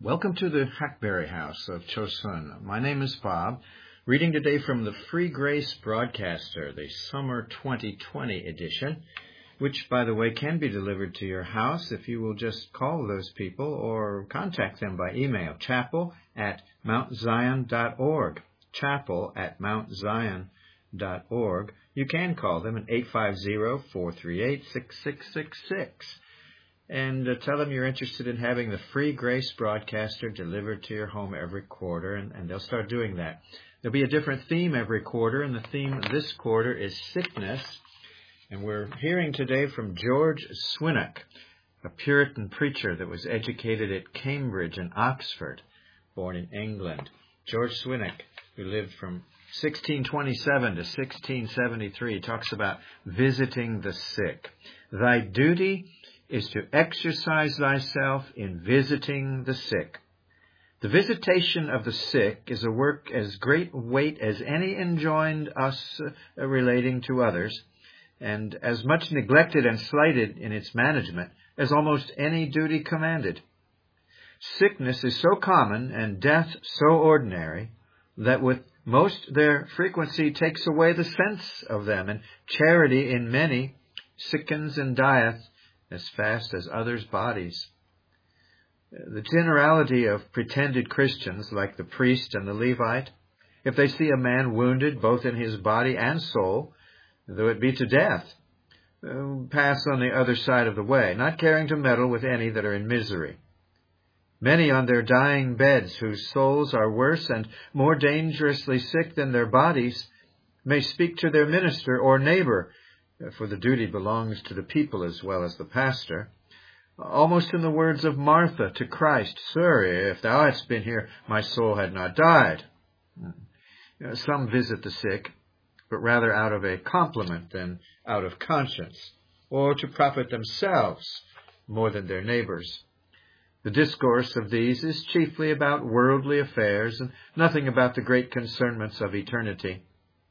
Welcome to the Hackberry House of Chosun. My name is Bob, reading today from the Free Grace Broadcaster, the Summer 2020 edition, which, by the way, can be delivered to your house if you will just call those people or contact them by email, chapel@mountzion.org, chapel@mountzion.org. You can call them at 850-438-6666. And tell them you're interested in having the Free Grace Broadcaster delivered to your home every quarter, and they'll start doing that. There'll be a different theme every quarter, and the theme this quarter is sickness. And we're hearing today from George Swinnock, a Puritan preacher that was educated at Cambridge and Oxford, born in England. George Swinnock, who lived from 1627 to 1673, talks about visiting the sick. Thy duty is to exercise thyself in visiting the sick. The visitation of the sick is a work as great weight as any enjoined us relating to others, and as much neglected and slighted in its management as almost any duty commanded. Sickness is so common and death so ordinary that with most their frequency takes away the sense of them, and charity in many sickens and dieth as fast as others' bodies. The generality of pretended Christians, like the priest and the Levite, if they see a man wounded both in his body and soul, though it be to death, pass on the other side of the way, not caring to meddle with any that are in misery. Many on their dying beds, whose souls are worse and more dangerously sick than their bodies, may speak to their minister or neighbor, for the duty belongs to the people as well as the pastor, almost in the words of Martha to Christ, "Sir, if thou hadst been here, my soul had not died." Some visit the sick, but rather out of a compliment than out of conscience, or to profit themselves more than their neighbors. The discourse of these is chiefly about worldly affairs and nothing about the great concernments of eternity.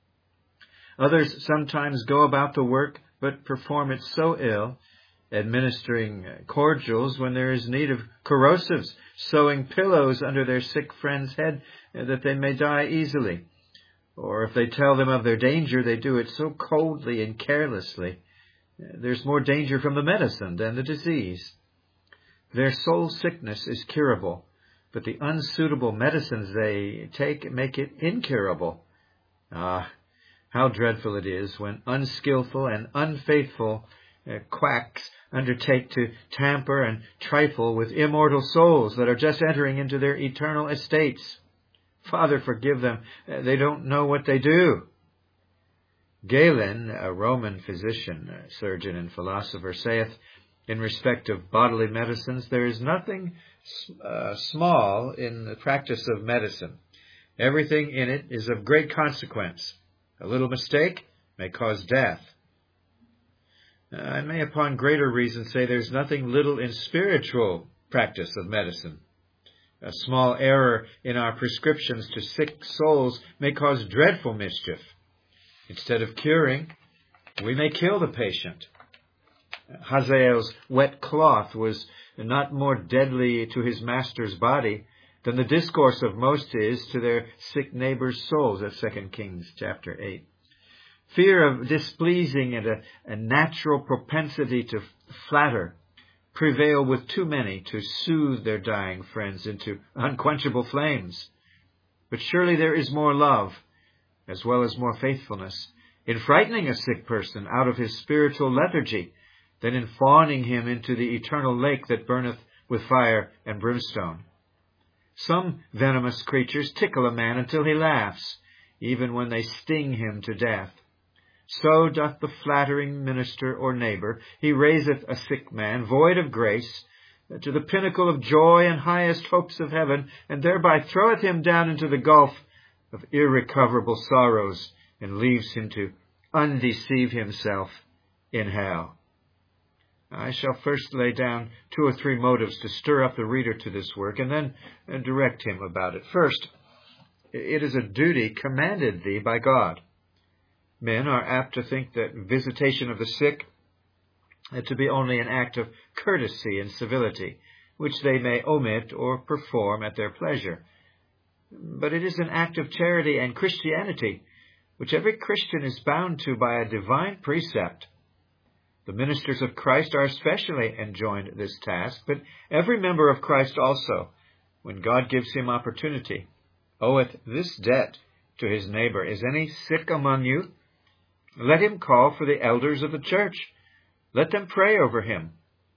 Others sometimes go about the work, but perform it so ill, administering cordials when there is need of corrosives, sewing pillows under their sick friend's head that they may die easily. Or if they tell them of their danger, they do it so coldly and carelessly. There's more danger from the medicine than the disease. Their soul sickness is curable, but the unsuitable medicines they take make it incurable. How dreadful it is when unskillful and unfaithful quacks undertake to tamper and trifle with immortal souls that are just entering into their eternal estates. Father, forgive them. They don't know what they do. Galen, a Roman physician, surgeon, and philosopher, saith, in respect of bodily medicines, there is nothing small in the practice of medicine. Everything in it is of great consequence. A little mistake may cause death. I may upon greater reason say there's nothing little in spiritual practice of medicine. A small error in our prescriptions to sick souls may cause dreadful mischief. Instead of curing, we may kill the patient. Hazael's wet cloth was not more deadly to his master's body than the discourse of most is to their sick neighbors' souls. That's 2 Kings chapter 8. Fear of displeasing and a natural propensity to flatter prevail with too many to soothe their dying friends into unquenchable flames. But surely there is more love, as well as more faithfulness, in frightening a sick person out of his spiritual lethargy than in fawning him into the eternal lake that burneth with fire and brimstone. Some venomous creatures tickle a man until he laughs, even when they sting him to death. So doth the flattering minister or neighbor. He raiseth a sick man, void of grace, to the pinnacle of joy and highest hopes of heaven, and thereby throweth him down into the gulf of irrecoverable sorrows, and leaves him to undeceive himself in hell. I shall first lay down 2 or 3 motives to stir up the reader to this work, and then direct him about it. First, it is a duty commanded thee by God. Men are apt to think that visitation of the sick to be only an act of courtesy and civility, which they may omit or perform at their pleasure. But it is an act of charity and Christianity, which every Christian is bound to by a divine precept. The ministers of Christ are especially enjoined this task, but every member of Christ also, when God gives him opportunity, oweth this debt to his neighbor. Is any sick among you? Let him call for the elders of the church. Let them pray over him.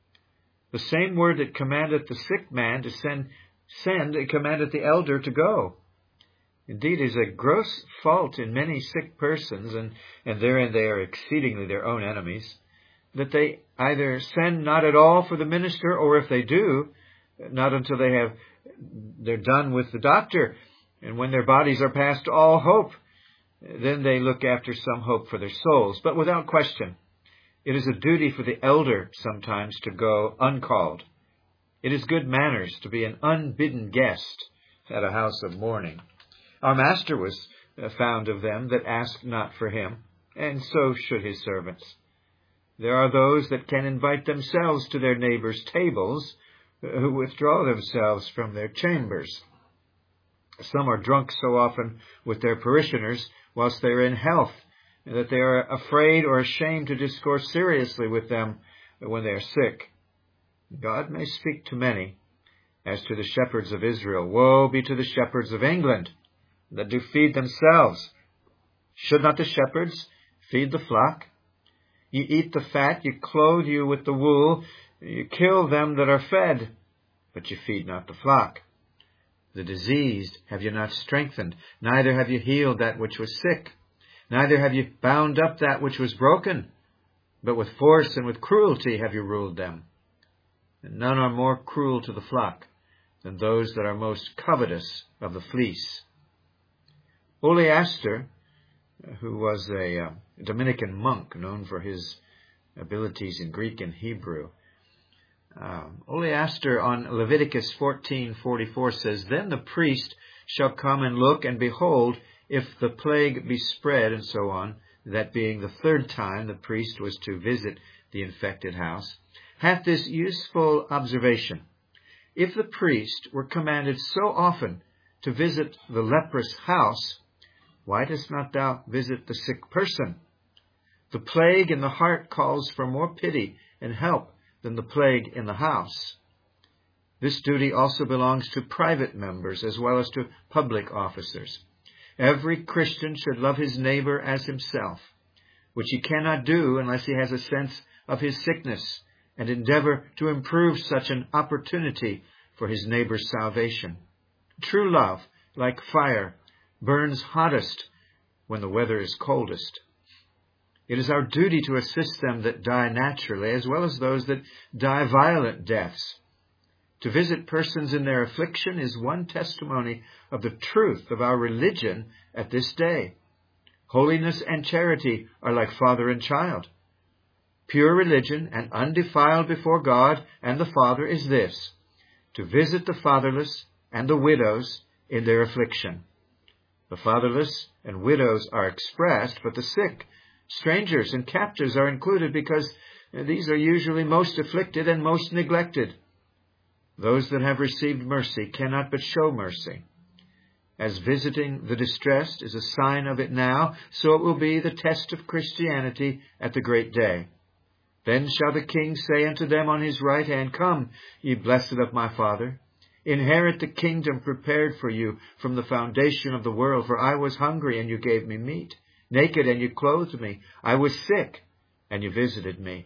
The same word that commandeth the sick man to send, it commandeth the elder to go. Indeed, it is a gross fault in many sick persons, and therein they are exceedingly their own enemies, that they either send not at all for the minister, or if they do, not until they're done with the doctor, and when their bodies are past all hope, then they look after some hope for their souls. But without question, it is a duty for the elder sometimes to go uncalled. It is good manners to be an unbidden guest at a house of mourning. Our master was found of them that asked not for him, and so should his servants. There are those that can invite themselves to their neighbors' tables, who withdraw themselves from their chambers. Some are drunk so often with their parishioners whilst they are in health, that they are afraid or ashamed to discourse seriously with them when they are sick. God may speak to many, as to the shepherds of Israel. Woe be to the shepherds of England, that do feed themselves. Should not the shepherds feed the flock? Ye eat the fat, ye clothe you with the wool, ye kill them that are fed, but ye feed not the flock. The diseased have ye not strengthened, neither have ye healed that which was sick, neither have ye bound up that which was broken, but with force and with cruelty have ye ruled them. And none are more cruel to the flock than those that are most covetous of the fleece. Oleaster, who was a Dominican monk known for his abilities in Greek and Hebrew, Oleaster on Leviticus 14:44 says, Then the priest shall come and look, and behold, if the plague be spread, and so on, that being the third time the priest was to visit the infected house, hath this useful observation. If the priest were commanded so often to visit the leprous house, why dost not thou visit the sick person? The plague in the heart calls for more pity and help than the plague in the house. This duty also belongs to private members as well as to public officers. Every Christian should love his neighbor as himself, which he cannot do unless he has a sense of his sickness and endeavor to improve such an opportunity for his neighbor's salvation. True love, like fire, burns hottest when the weather is coldest. It is our duty to assist them that die naturally, as well as those that die violent deaths. To visit persons in their affliction is one testimony of the truth of our religion at this day. Holiness and charity are like father and child. Pure religion and undefiled before God and the Father is this, to visit the fatherless and the widows in their affliction. The fatherless and widows are expressed, but the sick, strangers, and captives are included because these are usually most afflicted and most neglected. Those that have received mercy cannot but show mercy. As visiting the distressed is a sign of it now, so it will be the test of Christianity at the great day. Then shall the King say unto them on his right hand, Come, ye blessed of my Father, inherit the kingdom prepared for you from the foundation of the world. For I was hungry, and you gave me meat. Naked, and you clothed me. I was sick, and you visited me.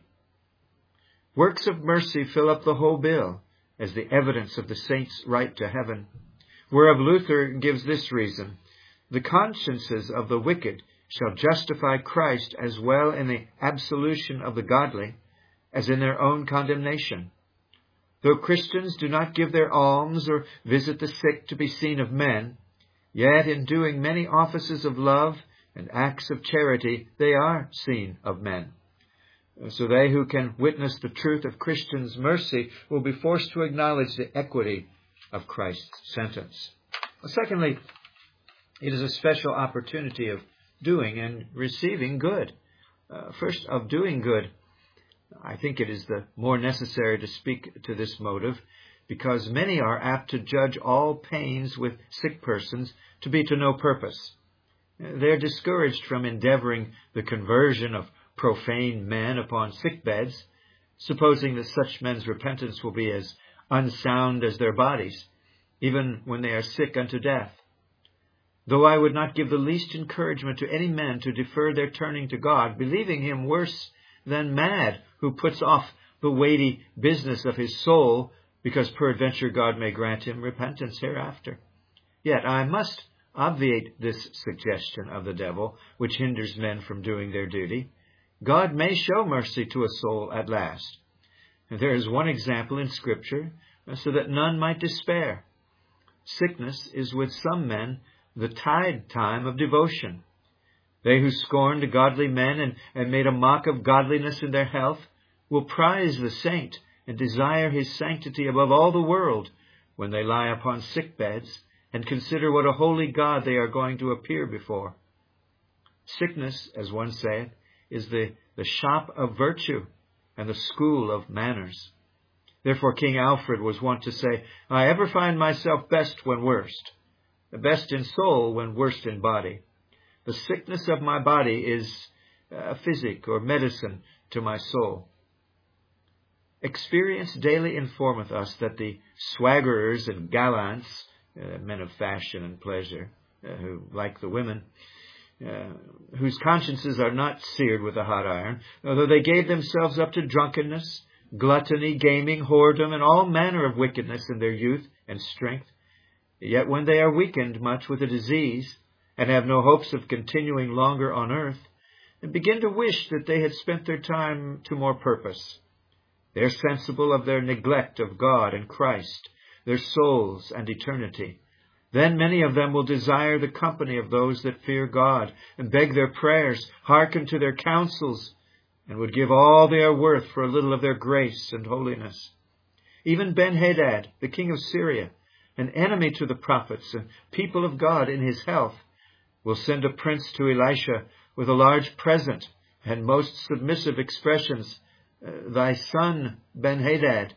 Works of mercy fill up the whole bill, as the evidence of the saints' right to heaven. Whereof Luther gives this reason: the consciences of the wicked shall justify Christ as well in the absolution of the godly as in their own condemnation. Though Christians do not give their alms or visit the sick to be seen of men, yet in doing many offices of love and acts of charity they are seen of men. So they who can witness the truth of Christians' mercy will be forced to acknowledge the equity of Christ's sentence. Secondly, it is a special opportunity of doing and receiving good. First, of doing good. I think it is the more necessary to speak to this motive, because many are apt to judge all pains with sick persons to be to no purpose. They are discouraged from endeavoring the conversion of profane men upon sick beds, supposing that such men's repentance will be as unsound as their bodies, even when they are sick unto death. Though I would not give the least encouragement to any men to defer their turning to God, believing him worse than mad, who puts off the weighty business of his soul, because peradventure God may grant him repentance hereafter. Yet I must obviate this suggestion of the devil, which hinders men from doing their duty. God may show mercy to a soul at last. There is one example in Scripture, so that none might despair. Sickness is with some men the tide time of devotion. They who scorned godly men and made a mock of godliness in their health will prize the saint and desire his sanctity above all the world when they lie upon sick beds and consider what a holy God they are going to appear before. Sickness, as one saith, is the shop of virtue and the school of manners. Therefore King Alfred was wont to say, I ever find myself best when worst, best in soul when worst in body. The sickness of my body is physic or medicine to my soul. Experience daily informeth us that the swaggerers and gallants, men of fashion and pleasure, who like the women, whose consciences are not seared with a hot iron, although they gave themselves up to drunkenness, gluttony, gaming, whoredom, and all manner of wickedness in their youth and strength, yet when they are weakened much with a disease, and have no hopes of continuing longer on earth, and begin to wish that they had spent their time to more purpose. They are sensible of their neglect of God and Christ, their souls and eternity. Then many of them will desire the company of those that fear God, and beg their prayers, hearken to their counsels, and would give all they are worth for a little of their grace and holiness. Even Ben-Hadad, the king of Syria, an enemy to the prophets and people of God in his health, will send a prince to Elisha with a large present and most submissive expressions, thy son Ben-Hadad,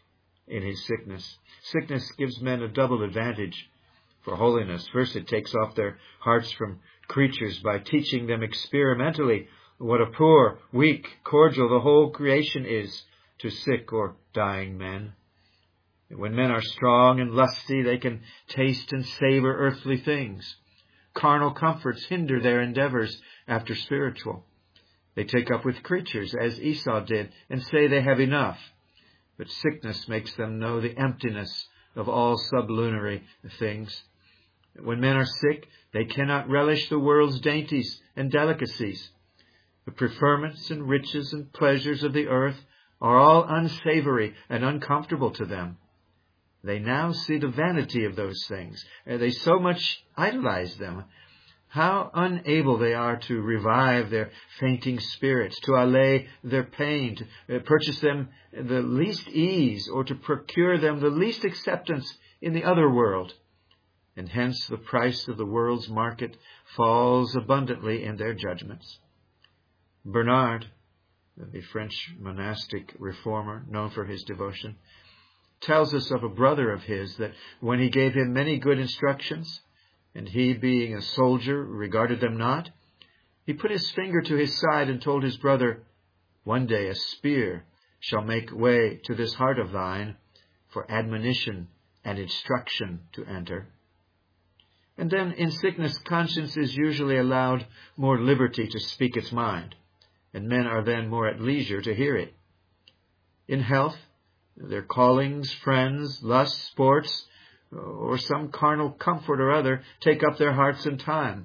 in his sickness. Sickness gives men a double advantage for holiness. First, it takes off their hearts from creatures by teaching them experimentally what a poor, weak, cordial the whole creation is to sick or dying men. When men are strong and lusty, they can taste and savor earthly things. Carnal comforts hinder their endeavors after spiritual. They take up with creatures, as Esau did, and say they have enough. But sickness makes them know the emptiness of all sublunary things. When men are sick, they cannot relish the world's dainties and delicacies. The preferments and riches and pleasures of the earth are all unsavory and uncomfortable to them. They now see the vanity of those things. They so much idolize them. How unable they are to revive their fainting spirits, to allay their pain, to purchase them the least ease, or to procure them the least acceptance in the other world. And hence the price of the world's market falls abundantly in their judgments. Bernard, the French monastic reformer known for his devotion, tells us of a brother of his that when he gave him many good instructions, and he, being a soldier, regarded them not, he put his finger to his side and told his brother, one day a spear shall make way to this heart of thine for admonition and instruction to enter. And then in sickness, conscience is usually allowed more liberty to speak its mind, and men are then more at leisure to hear it. In health, their callings, friends, lusts, sports, or some carnal comfort or other take up their hearts and time.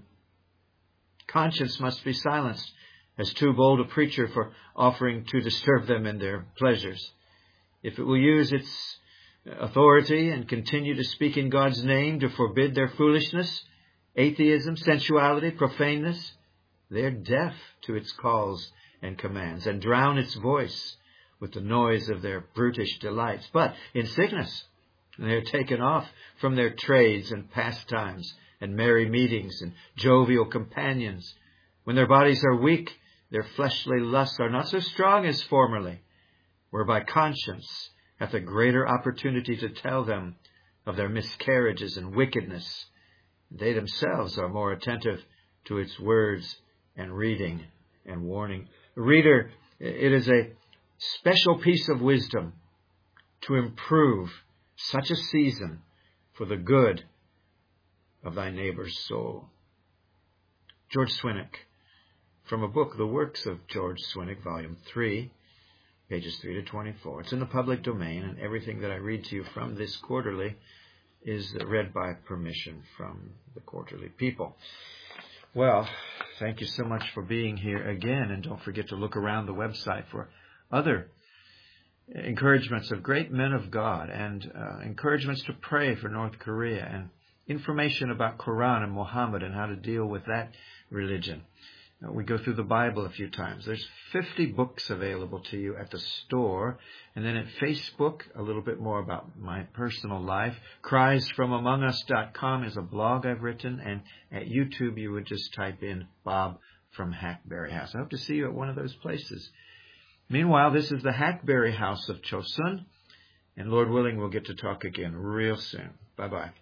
Conscience must be silenced as too bold a preacher for offering to disturb them in their pleasures. If it will use its authority and continue to speak in God's name to forbid their foolishness, atheism, sensuality, profaneness, they're deaf to its calls and commands and drown its voice with the noise of their brutish delights. But in sickness, they are taken off from their trades and pastimes and merry meetings and jovial companions. When their bodies are weak, their fleshly lusts are not so strong as formerly, whereby conscience hath a greater opportunity to tell them of their miscarriages and wickedness. They themselves are more attentive to its words and reading and warning. Reader, it is a special piece of wisdom to improve such a season for the good of thy neighbor's soul. George Swinnock, from a book, The Works of George Swinnock, Volume 3, pages 3 to 24. It's in the public domain, and everything that I read to you from this quarterly is read by permission from the quarterly people. Well, thank you so much for being here again, and don't forget to look around the website for other encouragements of great men of God and encouragements to pray for North Korea and information about Quran and Muhammad and how to deal with that religion. We go through the Bible a few times. There's 50 books available to you at the store. And then at Facebook, a little bit more about my personal life. CriesFromAmongUs.com is a blog I've written. And at YouTube, you would just type in Bob from Hackberry House. I hope to see you at one of those places. Meanwhile, this is the Hackberry House of Chosun. And Lord willing, we'll get to talk again real soon. Bye-bye.